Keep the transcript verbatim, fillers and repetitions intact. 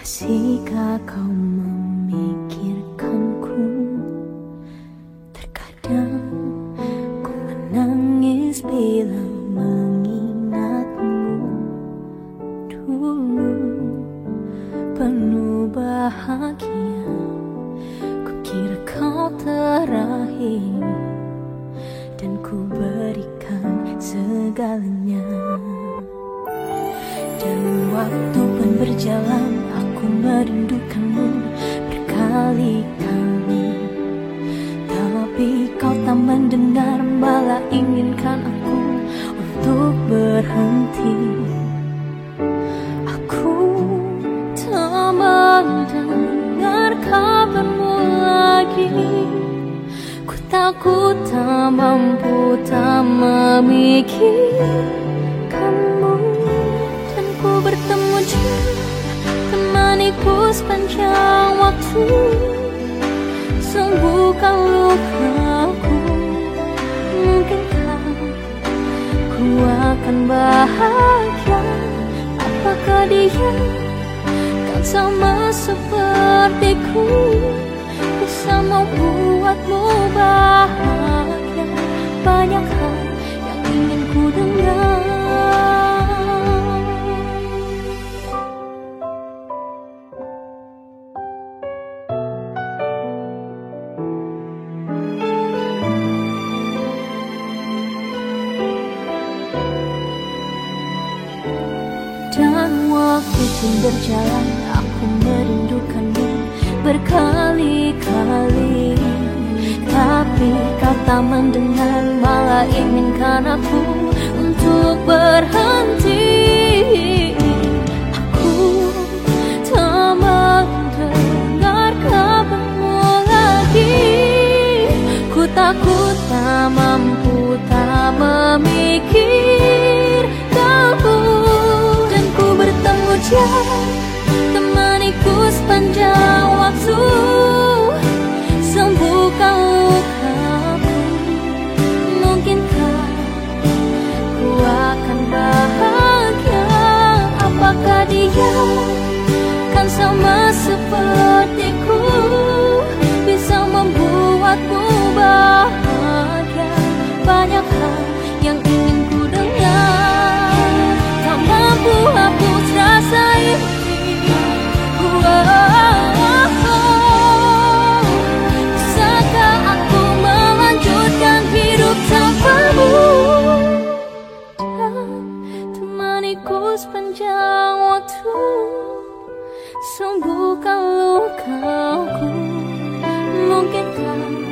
Masihkah kau memikirkanku? Terkadang ku menangis bila mengingatmu. Dulu penuh bahagia, ku kira kau terakhir, dan ku berikan segalanya. Dan waktu pun berjalan, aku merindukanmu berkali-kali. Tapi kau tak mendengar, malah inginkan aku untuk berhenti. Aku tak mendengar kabarmu lagi. Ku takut tak mampu, tak memikirkanmu. Dan ku bertemu dia, temaniku sepanjang waktu, sembuhkan lukaku. Mungkinkah ku akan bahagia? Apakah dia kan sama sepertiku, bisa membuatmu bahagia? Banyak hal yang ingin ku dengar. Dan waktu pun berjalan, aku merindukanmu berkali-kali. Tapi kau tak mendengar, malah inginkan aku untuk berhenti. Aku tak mendengar kabarmu lagi. Ku takut tak mampu, tak memikirkanmu. Dan ku bertemu dia, temaniku sepanjang waktu, sembuhkan lukaku. Mungkinkah ku akan bahagia? Apakah dia kan sama sepertiku, bisa membuatmu bahagia? Banyak hal yang ingin ku dengar, tak mampu hapus rasa ini. Bisakah aku melanjutkan hidup tanpamu? Dan temaniku sepanjang waktu, sembuhkan lukaku. Mungkinkah